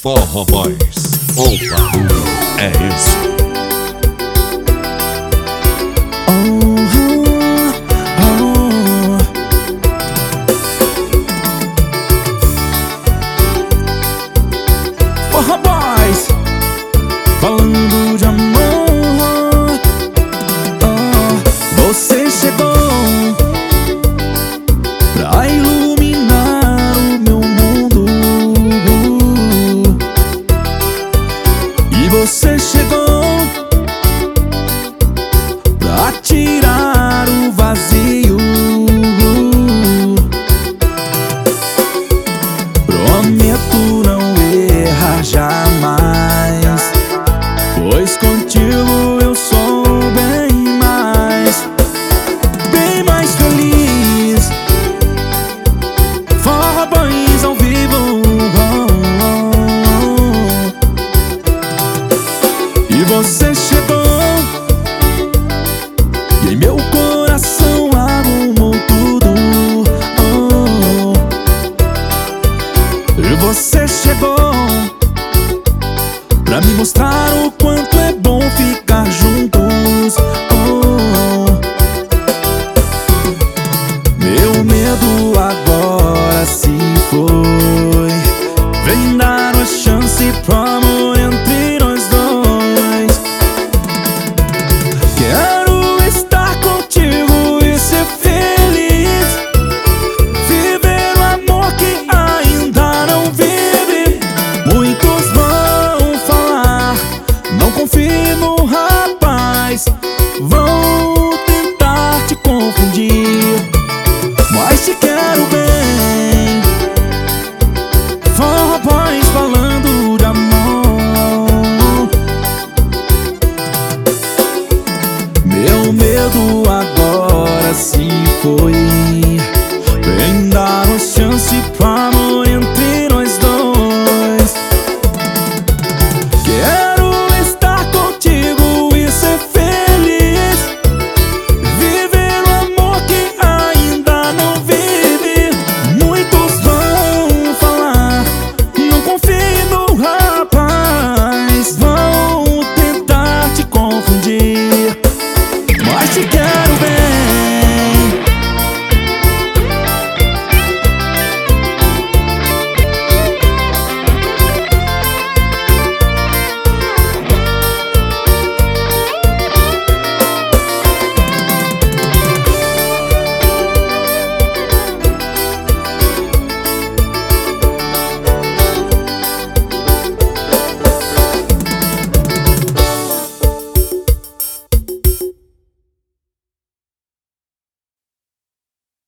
Forró Boys, o barulho é esse. Forró Boys, falando de amor. Você chegou pra iluminar o meu mundo, e você chegou pra tirar o vazio. Prometo não errar jamais, pois contigo eu sou bem mais feliz. Forró Boys ao vivo, e você chegou e em meu coração arrumou tudo. E você chegou pra me mostrar o quanto é bom ficar juntos. Meu medo agora se foi. Vem dar